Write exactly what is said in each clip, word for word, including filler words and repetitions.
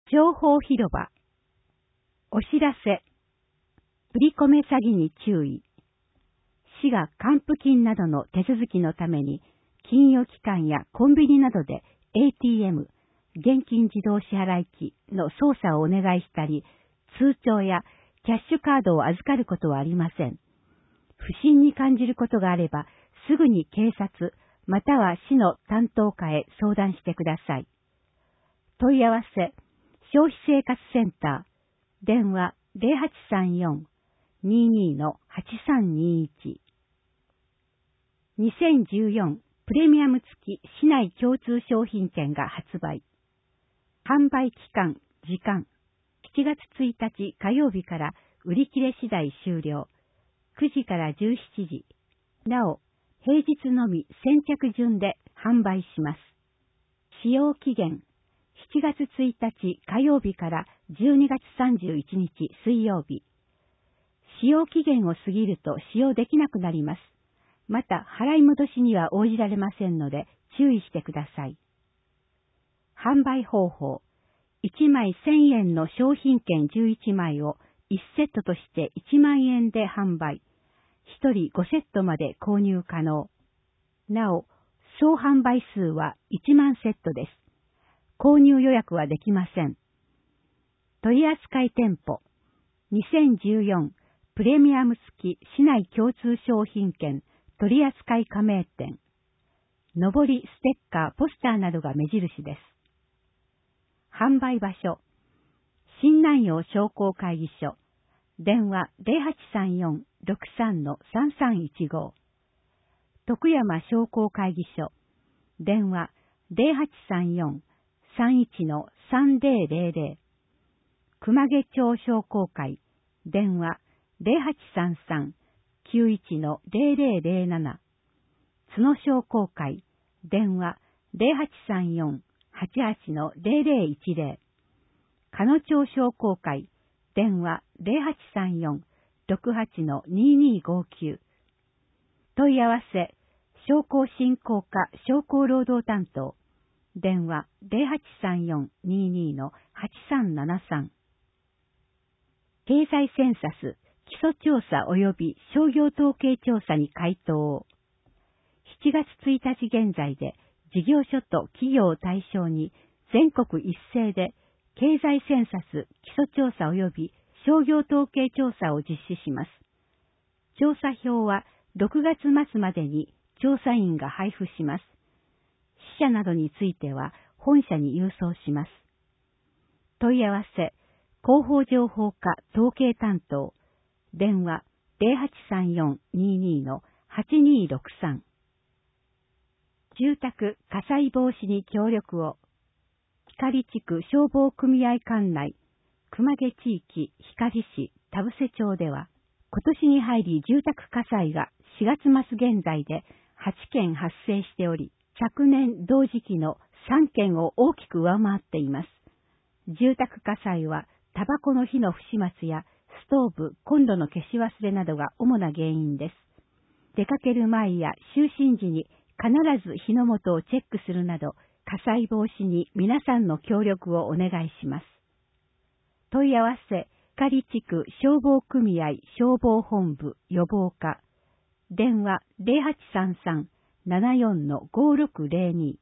情報広場。お知らせ。振り込め詐欺に注意。市が還付金などの手続きのために、金融機関やコンビニなどで エーティーエム、現金自動支払い機の操作をお願いしたり、通帳やキャッシュカードを預かることはありません。不審に感じることがあれば、すぐに警察、または市の担当課へ相談してください。問い合わせ、消費生活センター、電話 ゼロはちさんよん にーにー はちさんにいち。にせんじゅうよんプレミアム付き市内共通商品券が発売。販売期間、時間、しちがつついたち火曜日から売り切れ次第終了。くじからじゅうしちじ。なお、平日のみ先着順で販売します。使用期限、しちがつついたち火曜日からじゅうにがつさんじゅういちにち水曜日。使用期限を過ぎると使用できなくなります。また、払い戻しには応じられませんので注意してください。販売方法。いちまいせんえんの商品券じゅういちまいをいちセットとしていちまんえんで販売。ひとりごセットまで購入可能。なお、総販売数はいちまんセットです。購入予約はできません。取扱店舗。にせんじゅうよんプレミアム付き市内共通商品券取扱加盟店。上り、ステッカー、ポスターなどが目印です。販売場所。新南陽商工会議所。電話 ゼロはちさんよん ろくさん さんさんいちご。徳山商工会議所。電話 ゼロはちさんよん さんいち さんぜろぜろぜろ。熊毛町商工会。電話 ゼロはちさんさん きゅういち ゼロぜろぜろなな。津野商工会。電話 ゼロはちさんよん はちはち ゼロぜろいちぜろ。鹿野町商工会。電話 ゼロはちさんよん ろくはち ににごきゅう。問い合わせ、商工振興課商工労働担当。電話 ゼロはちさんよん にーにー はちさんななさん。経済センサス、基礎調査及び商業統計調査に回答。しちがつついたち現在で事業所と企業を対象に全国一斉で経済センサス、基礎調査及び商業統計調査を実施します。調査票はろくがつ末までに調査員が配布します。死者などについては本社に郵送します。問い合わせ、広報情報課統計担当。電話 ゼロはちさんよん にーにー はちにーろくさん。住宅火災防止に協力を。光地区消防組合管内、熊毛地域光市田伏町では、今年に入り住宅火災がしがつ末現在ではちけん発生しており、昨年同時期のさんけんを大きく上回っています。住宅火災は、タバコの火の不始末やストーブ、コンロの消し忘れなどが主な原因です。出かける前や就寝時に必ず火の元をチェックするなど、火災防止に皆さんの協力をお願いします。問い合わせ、光地区消防組合消防本部予防課。電話 ゼロはちさんさん ななよん ごろくぜろに。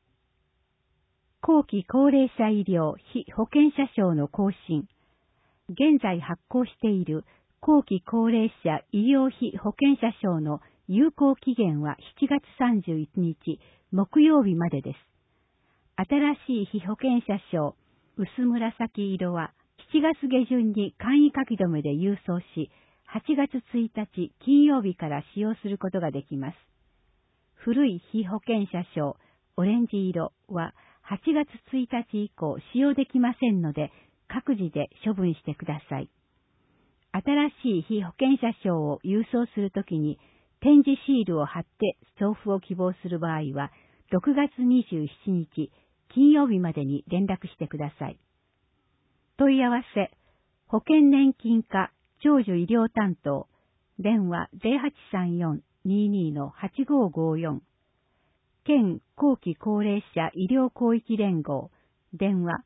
後期高齢者医療被保険者証の更新。現在発行している後期高齢者医療費保険者証の有効期限はしちがつさんじゅういちにち木曜日までです。新しい被保険者証薄紫色はしちがつげじゅんに簡易書き留めで郵送し、はちがつついたち金曜日から使用することができます。古い被保険者証オレンジ色ははちがつついたち以降使用できませんので、各自で処分してください。新しい被保険者証を郵送するときに展示シールを貼って送付を希望する場合は、ろくがつにじゅうしちにち金曜日までに連絡してください。問い合わせ、保険年金課長寿医療担当。電話 ゼロはちさんよん にーにー はちごごよん。県後期高齢者医療広域連合。電話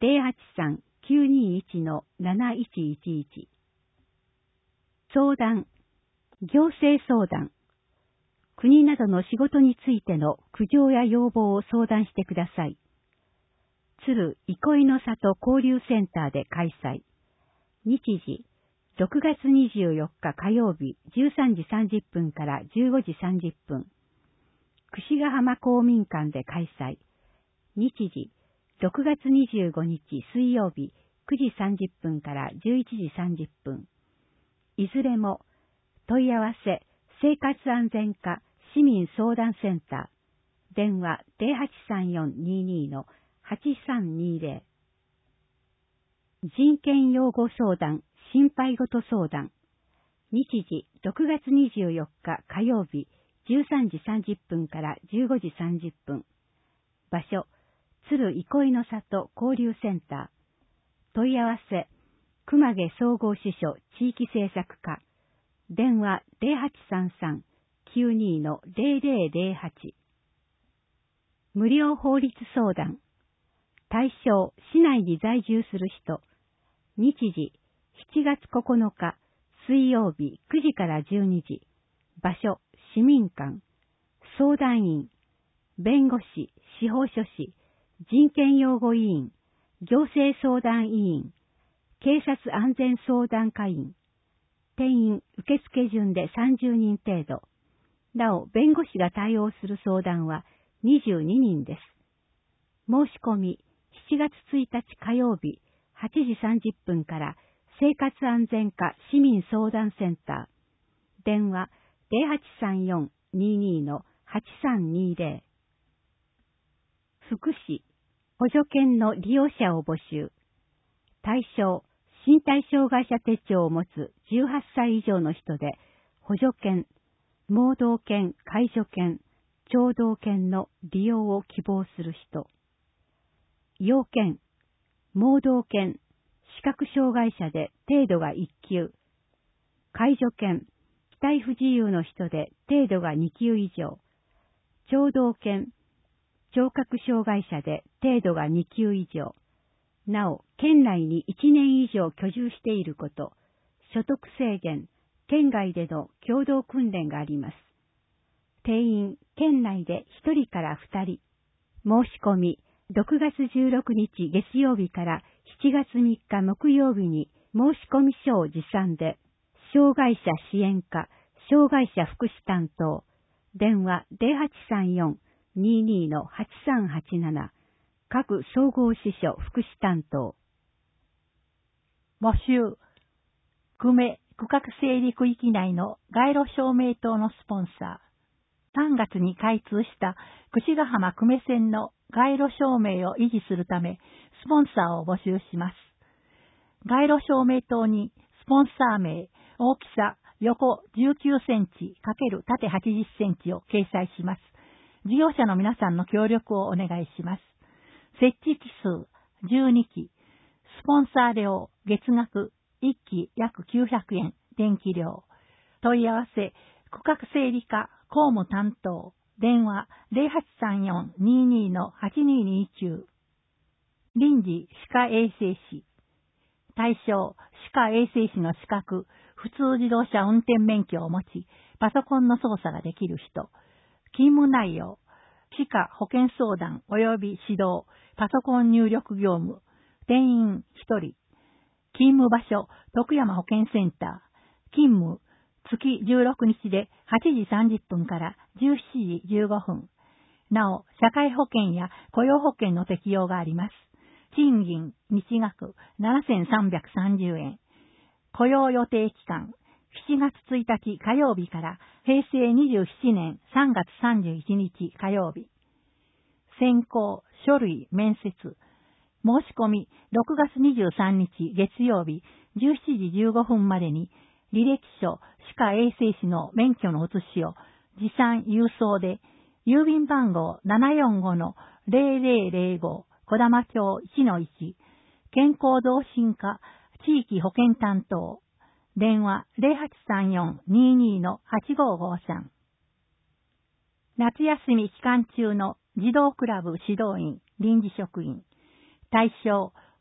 ゼロはちさん きゅうにいち なないちいちいち。相談、行政相談、国などの仕事についての苦情や要望を相談してください。鶴憩いの里交流センターで開催。日時、ろくがつにじゅうよっか火曜日じゅうさんじさんじゅっぷんからじゅうごじさんじゅっぷん。櫛ヶ浜公民館で開催。日時、ろくがつにじゅうごにち水曜日くじさんじゅっぷんからじゅういちじさんじゅっぷん。いずれも、問い合わせ、生活安全課市民相談センター。電話ゼロはちさんよんにーにーのはちさんにーぜろ。人権擁護相談、心配事相談。日時、ろくがつにじゅうよっか火曜日じゅうさんじさんじゅっぷんからじゅうごじさんじゅっぷん。場所、鶴憩いの里交流センター。問い合わせ、熊毛総合支所地域政策課。電話ゼロはちさんさん きゅうにーのゼロゼロゼロはち。無料法律相談。対象、市内に在住する人。日時、しちがつここのか水曜日くじからじゅうにじ。場所、市民館。相談員、弁護士、司法書士、人権擁護委員、行政相談委員、警察安全相談課員。定員受付順でさんじゅうにん程度。なお、弁護士が対応する相談はにじゅうににんです。申し込み、しちがつついたち火曜日はちじさんじゅっぷんから生活安全課市民相談センター。電話ゼロはちさんよんにーにーのはちさんにーぜろ。福祉、補助犬の利用者を募集。対象、身体障害者手帳を持つじゅうはっさい以上の人で、補助犬、盲導犬、介助犬、聴導犬の利用を希望する人。要件、盲導犬、視覚障害者で程度がいっきゅう。介助犬、肢体不自由の人で程度がにきゅう以上。聴導犬、聴覚障害者で程度がにきゅう以上。なお、県内にいちねん以上居住していること、所得制限、県外での共同訓練があります。定員、県内でひとりからふたり。申し込み、ろくがつじゅうろくにち月曜日からしちがつみっか木曜日に申込書を持参で、障害者支援課、障害者福祉担当、電話ゼロはちさんよんにーにーのはちさんはちなな、各総合支所福祉担当。 募集。久米区画整理区域内の街路照明灯のスポンサー。さんがつに開通した櫛ヶ浜久米線の街路照明を維持するため、スポンサーを募集します。街路照明灯にスポンサー名、大きさ横じゅうきゅうセンチ×縦はちじゅっセンチを掲載します。事業者の皆さんの協力をお願いします。設置機数じゅうにき、スポンサー料月額いっき約きゅうひゃくえん、電気料。問い合わせ、区画整理課公務担当、電話ゼロはちさんよんにーにーのはちにーにーきゅう。臨時歯科衛生士。対象、歯科衛生士の資格、普通自動車運転免許を持ち、パソコンの操作ができる人。勤務内容、歯科保健相談及び指導、パソコン入力業務。定員ひとり。勤務場所、徳山保健センター。勤務、月じゅうろくにちではちじさんじゅっぷんからじゅうしちじじゅうごふん。なお、社会保険や雇用保険の適用があります。賃金、日額ななせんさんびゃくさんじゅうえん。雇用予定期間、しちがつついたち火曜日からへいせいにじゅうななねんさんがつさんじゅういちにち火曜日。選考、書類、面接。申し込み、ろくがつにじゅうさんにち月曜日じゅうしちじじゅうごふんまでに、履歴書、歯科衛生士の免許の写しを持参郵送で、郵便番号 ななよんごのゼロゼロゼロご 小玉町 いちのいち、健康増進課地域保健担当、電話ゼロはちさんよんにーにーのはちごごさん。夏休み期間中の児童クラブ指導員、臨時職員。対象、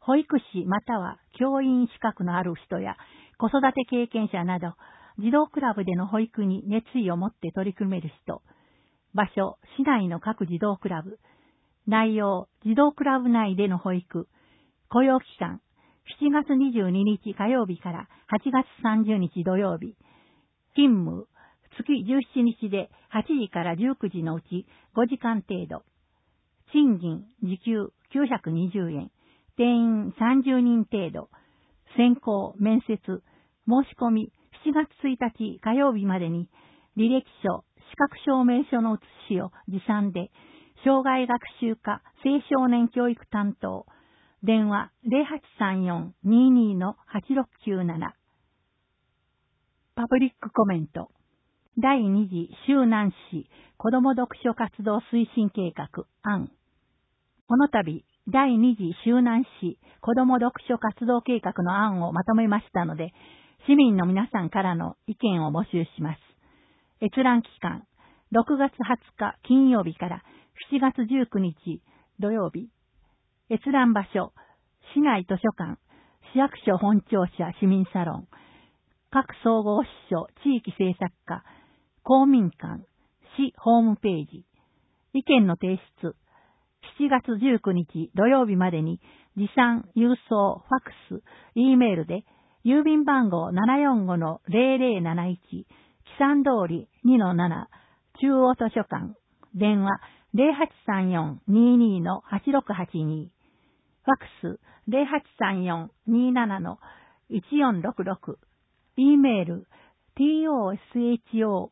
保育士または教員資格のある人や子育て経験者など、児童クラブでの保育に熱意を持って取り組める人。場所、市内の各児童クラブ。内容、児童クラブ内での保育。雇用期間、しちがつにじゅうににち火曜日からはちがつさんじゅうにち土曜日。勤務、月じゅうしちにちではちじからじゅうくじのうちごじかん程度。賃金、時給きゅうひゃくにじゅうえん。定員さんじゅうにん程度。選考、面接、申し込みしちがつついたち火曜日までに履歴書、資格証明書の写しを持参で、障害学習課青少年教育担当、電話 ゼロはちさんよん にーにー のはちろくきゅうなな。パブリックコメント。だいに次周南市子ども読書活動推進計画案。この度、だいに次周南市子ども読書活動計画の案をまとめましたので、市民の皆さんからの意見を募集します。閲覧期間、ろくがつはつか金曜日からしちがつじゅうくにち土曜日。閲覧場所、市内図書館、市役所本庁舎市民サロン、各総合支所地域政策課、公民館、市ホームページ。意見の提出、しちがつじゅうくにち土曜日までに持参、郵送、ファックス、Eメールで郵便番号 ななよんごのゼロゼロなないち、木山通り にのなな、中央図書館、電話 ゼロはちさんよん にーにー のはちろくはちに、ファックス ゼロはちさんよん にーなな のいちよんろくろく、Eメール トショ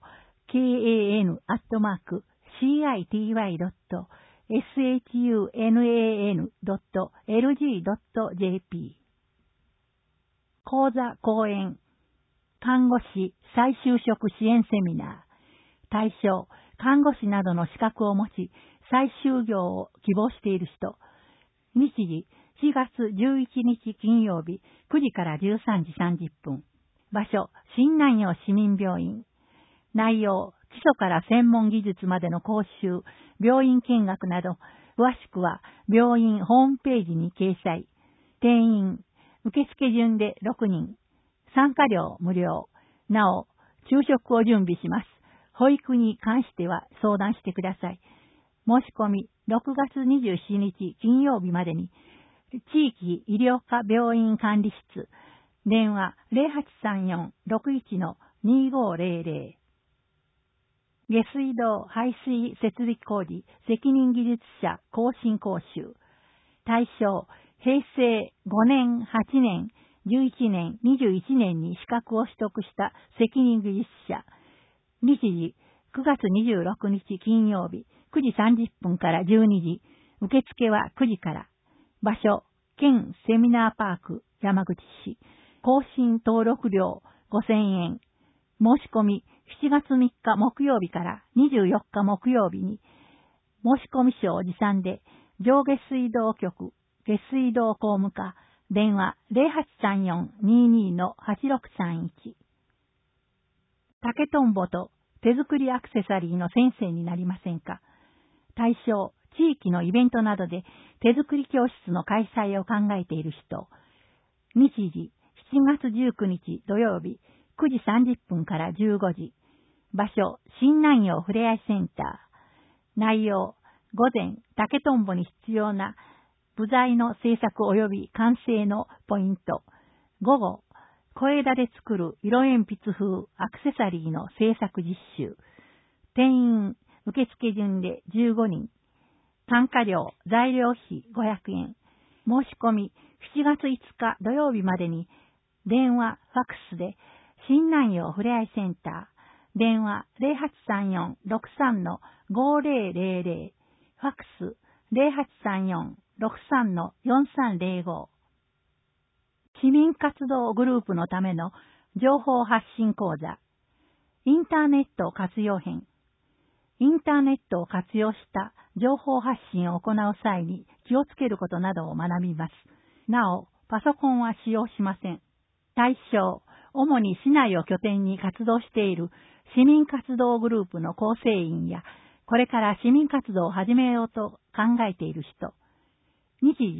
kan アットマーク シーアイティーワイドットエスエイチユーエヌエーエヌドットエルジードットジェーピー。講座講演、看護師再就職支援セミナー。対象、看護師などの資格を持ち、再就業を希望している人。日時、しがつじゅういちにち金曜日、くじからじゅうさんじさんじゅっぷん。場所、新南陽市民病院。内容、基礎から専門技術までの講習、病院見学など、詳しくは病院ホームページに掲載。定員、受付順でろくにん。参加料無料。なお、昼食を準備します。保育に関しては相談してください。申し込み、ろくがつにじゅうしちにち金曜日までに、地域医療科病院管理室、電話 ゼロはちさんよん ろくいち のにーごーゼロゼロ。下水道排水設備工事責任技術者更新講習。対象、平成ごねん、はちねん、じゅういちねん、にじゅういちねんに資格を取得した責任技術者。日時、くがつにじゅうろくにち金曜日、くじさんじゅっぷんからじゅうにじ。受付はくじから。場所、県セミナーパーク、山口市。更新登録料ごせんえん。申し込み、しちがつみっか木曜日からにじゅうよっか木曜日に、申込書を持参で、上下水道局、下水道工務課、電話 ゼロはちさんよん にーにー のはちろくさんいち。竹とんぼと手作りアクセサリーの先生になりませんか？対象、地域のイベントなどで手作り教室の開催を考えている人。日時、しちがつじゅうくにち土曜日、くじさんじゅっぷんからじゅうごじ。場所、新南陽ふれあいセンター。内容、午前、竹とんぼに必要な部材の製作及び完成のポイント。午後、小枝で作る色鉛筆風アクセサリーの製作実習。定員、受付順でじゅうごにん。単価料、材料費ごひゃくえん。申し込み、しちがついつか土曜日までに、電話、ファックスで、新南陽ふれあいセンター。電話 ゼロはちさんよん ろくさん のごゼロゼロゼロ。ファックス ゼロはちさんよん ろくさん のよんさんゼロご。市民活動グループのための情報発信講座。インターネット活用編。インターネットを活用した情報発信を行う際に気をつけることなどを学びます。なお、パソコンは使用しません。対象、主に市内を拠点に活動している市民活動グループの構成員や、これから市民活動を始めようと考えている人。日時、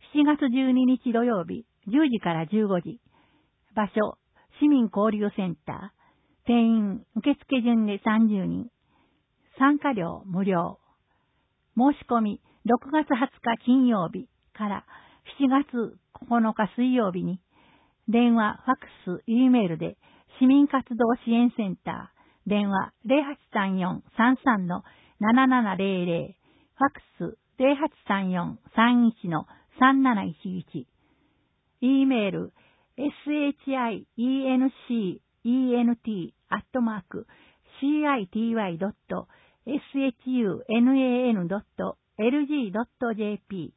しちがつじゅうににち土曜日、じゅうじからじゅうごじ。場所、市民交流センター。定員、受付順でさんじゅうにん。参加料無料。申し込み、ろくがつはつか金曜日からしちがつここのか水曜日に、電話、ファックス、Eメールで、市民活動支援センター、電話 ゼロはちさんよん さんさん ななななゼロゼロ、ファックス ゼロはちさんよん さんいち さんなないちいち、Eメール、shintent アットマーク city.shunan.lg.jp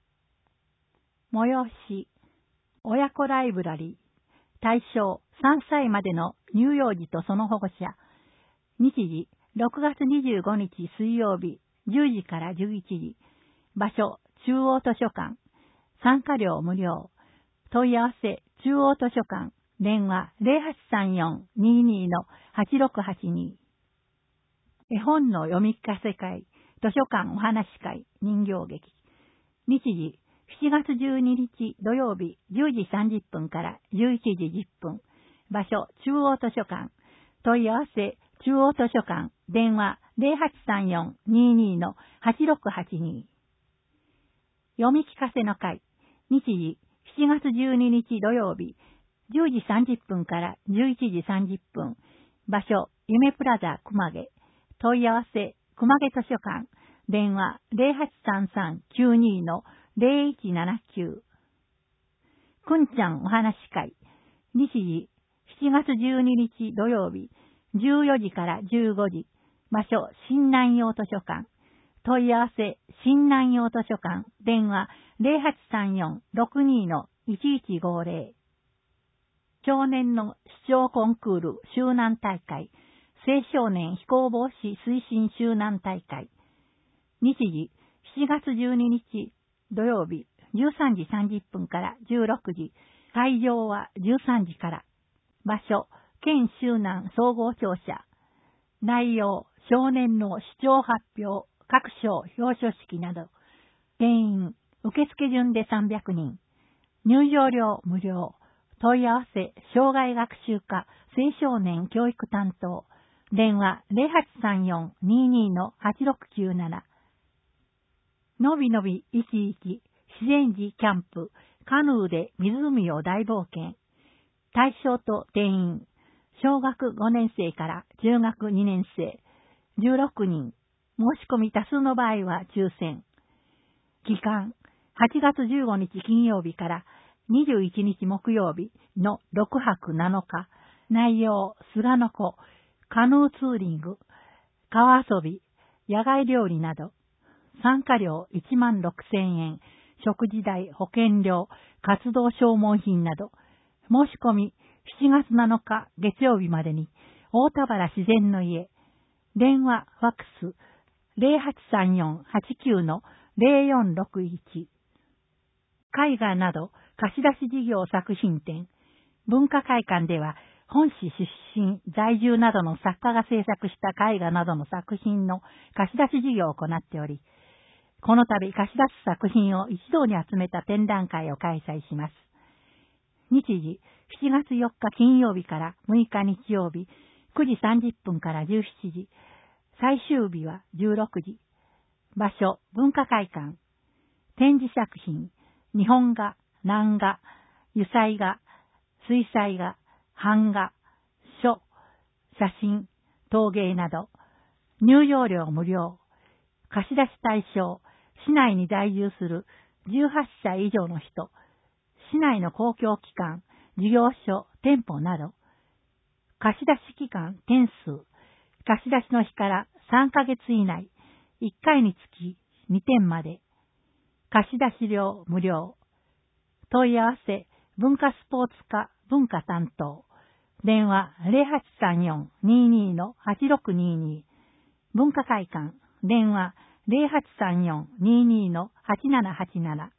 催し、親子ライブラリー、対象さんさいまでの乳幼児とその保護者、日時ろくがつにじゅうごにち水曜日じゅうじからじゅういちじ、場所中央図書館、参加料無料、問い合わせ中央図書館、電話 ゼロはちさんよん にーにー はちろくはちに。絵本の読み聞かせ会、図書館お話会、人形劇。日時しちがつじゅうににち土曜日じゅうじさんじゅっぷんからじゅういちじじゅっぷん。場所中央図書館。問い合わせ中央図書館。電話 ゼロはちさんよん にーにー はちろくはちに。読み聞かせの会。日時しちがつじゅうににち土曜日じゅうじさんじゅっぷんからじゅういちじさんじゅっぷん。場所夢プラザ熊毛。問い合わせ熊毛図書館。電話 ゼロはちさんさん きゅうにー ゼロいちななきゅう。くんちゃんお話会。日時しちがつじゅうににち土曜日じゅうよじからじゅうごじ。場所新南洋図書館。問い合わせ新南洋図書館。電話ゼロはちさんよん ろくにー いちいちごゼロ。少年の視聴コンクール周南大会。青少年非行防止推進周南大会。日時しちがつじゅうににち土曜日じゅうさんじさんじゅっぷんからじゅうろくじ。会場はじゅうさんじから。場所県周南総合庁舎。内容少年の視聴発表、各賞表彰式など。定員受付順でさんびゃくにん。入場料無料。問い合わせ障害学習課青少年教育担当。電話ゼロはちさんよん にーにー はちろくきゅうなな。のびのびいちいち自然寺キャンプカヌーで湖を大冒険。対象と定員小学ごねんせいから中学にねんせいじゅうろくにん。申し込み多数の場合は抽選。期間はちがつじゅうごにち金曜日からにじゅういちにち木曜日のろくはくなのか。内容菅の子、カヌーツーリング、川遊び、野外料理など。参加料いちまんろくせんえん、食事代、保険料、活動消耗品など。申し込みしちがつなのか月曜日までに大田原自然の家。電話、ファックスゼロはちさんよん はちきゅう ゼロよんろくいち。絵画など貸し出し事業作品展。文化会館では本市出身、在住などの作家が制作した絵画などの作品の貸し出し事業を行っており、この度貸し出す作品を一堂に集めた展覧会を開催します。日時しちがつよっか金曜日からむいか日曜日くじさんじゅっぷんからじゅうしちじ。最終日はじゅうろくじ。場所文化会館。展示作品日本画、南画、油彩画、水彩画、版画、書、写真、陶芸など。入場料無料。貸し出し対象、市内に在住するじゅうはっさい以上の人、市内の公共機関、事業所、店舗など。貸し出し期間、点数。貸し出しの日からさんかげつ以内、いっかいにつきにてんまで。貸し出し料無料。問い合わせ、文化スポーツ課文化担当。電話ゼロはちさんよん にーにー はちろくにーに。文化会館。電話ゼロはちさんよん にーにー はちななはちなな。